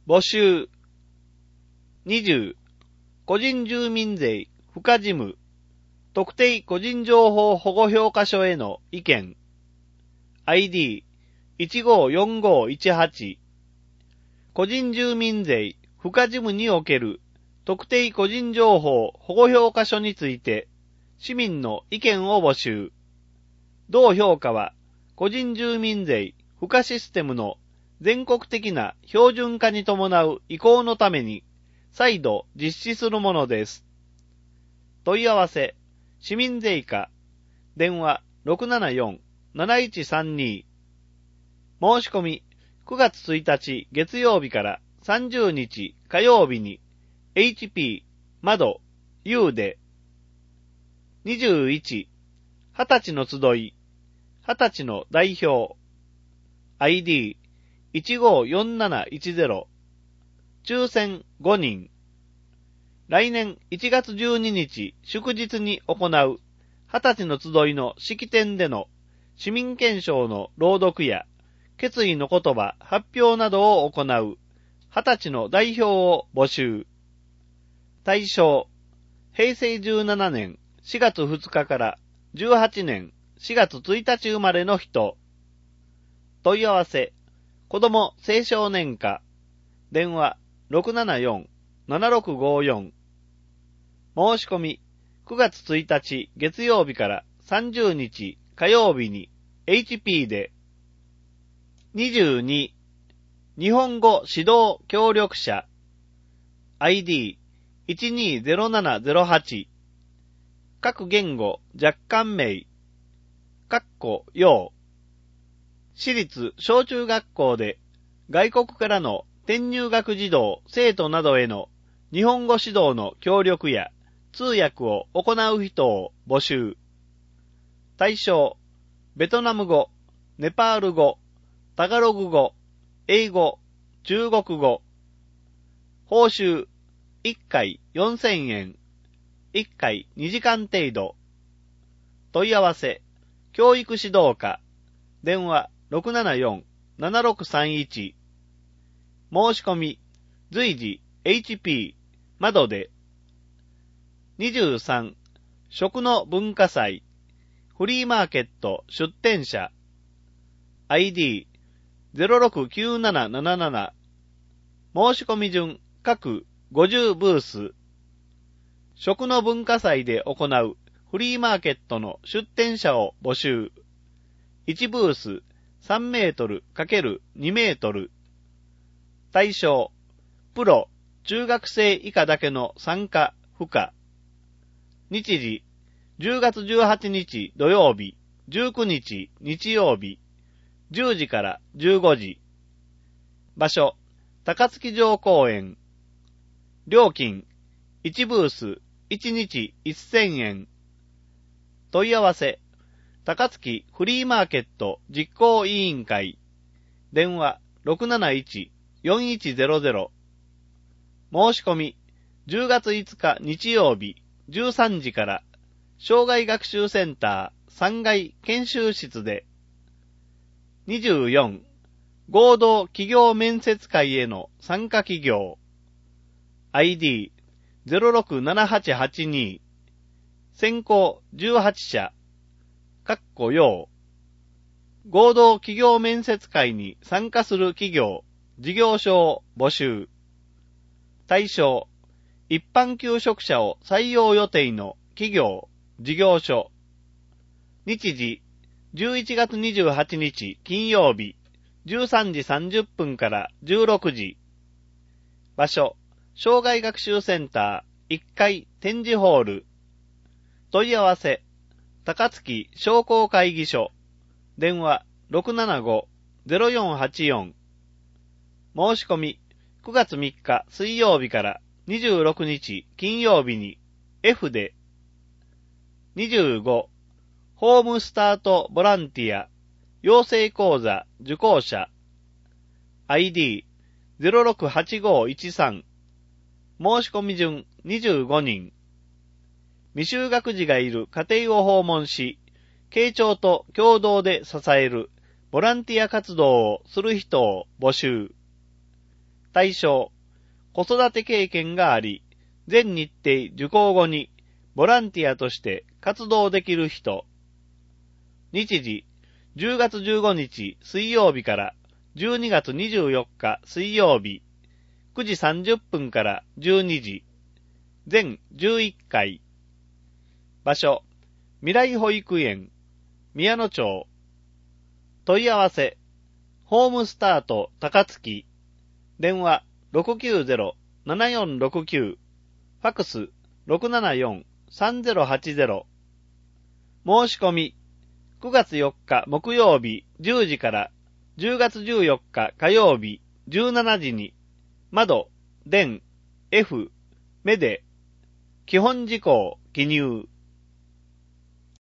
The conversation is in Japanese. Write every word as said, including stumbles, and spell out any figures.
募集。にじゅう、個人住民税付加事務、特定個人情報保護評価書への意見。アイディーいちごよんごいちはち、個人住民税付加事務における特定個人情報保護評価書について市民の意見を募集。同評価は個人住民税付加システムの全国的な標準化に伴う移行のために再度実施するものです。問い合わせ、市民税課、電話 ろくななよん なないちさんに。申し込み、くがつついたち月曜日からさんじゅうにち火曜日に エイチピー 窓 U で。にじゅういち、はたちの集い、はたちの代表、アイディーいちごよんなないちゼロ、抽選ごにん。来年いちがつじゅうににち祝日に行うはたちの集いの式典での市民憲章の朗読や決意の言葉発表などを行うはたちの代表を募集。対象、平成じゅうななねんしがつふつかからじゅうはちねんしがつついたち生まれの人。問い合わせ、子ども青少年課、電話 ろくななよん ななろくごよん。申し込み、くがつついたち月曜日からさんじゅうにち火曜日に エイチピー で。にじゅうに、日本語指導協力者、アイディーいちにゼロななゼロはち、各言語若干名、括弧要。私立小中学校で外国からの転入学児童生徒などへの日本語指導の協力や通訳を行う人を募集。対象、ベトナム語、ネパール語、タガログ語、英語、中国語。報酬、いっかいよんせんえん、いっかいにじかん程度。問い合わせ、教育指導課、電話 ろくななよん ななろくさんいち。申し込み、随時 エイチピー 窓で。にじゅうさん、食の文化祭、フリーマーケット出展者、アイディーゼロろくきゅうなななななな。申し込み順各ごじゅうブース。食の文化祭で行うフリーマーケットの出展者を募集。いちブースさんメートル×にメートル。対象、プロ、中学生以下だけの参加不可。日時、じゅうがつじゅうはちにち土曜日、じゅうくにち日曜日、じゅうじからじゅうごじ。場所、高槻城公園。料金、いちブースいちにちせんえん。問い合わせ、高槻フリーマーケット実行委員会。電話 ろくなないち よんいちゼロゼロ。申し込み、じゅうがついつか日曜日じゅうさんじから障害学習センターさんがい研修室で。にじゅうよん、合同企業面接会への参加企業。アイディーゼロろくななはちはちに。先行じゅうはちしゃ。括弧要。合同企業面接会に参加する企業、事業所を募集。対象、一般求職者を採用予定の企業、事業所。日時、じゅういちがつにじゅうはちにち金曜日、じゅうさんじさんじゅっぷんからじゅうろくじ。場所、障害学習センターいっかい展示ホール。問い合わせ、高槻商工会議所。電話 ろくななご ゼロよんはちよん。申し込み、くがつみっか水曜日からにじゅうろくにち金曜日に F で。にじゅうご、ホームスタートボランティア養成講座受講者。アイディーゼロろくはちごいちさん。申し込み順にじゅうごにん。未就学児がいる家庭を訪問し、慶長と共同で支えるボランティア活動をする人を募集。 対象、子育て経験があり、全日程受講後にボランティアとして活動できる人。日時、じゅうがつじゅうごにち水曜日からじゅうにがつにじゅうよっか水曜日、くじさんじゅっぷんからじゅうにじ、全じゅういっかい。場所、未来保育園、宮野町。問い合わせ、ホームスタート高槻。電話 ろくきゅうゼロ ななよんろくきゅう。ファクス ろくななよん さんゼロはちゼロ。申し込み、くがつよっか木曜日じゅうじからじゅうがつじゅうよっか火曜日じゅうしちじに、窓、電、F、目で、基本事項記入。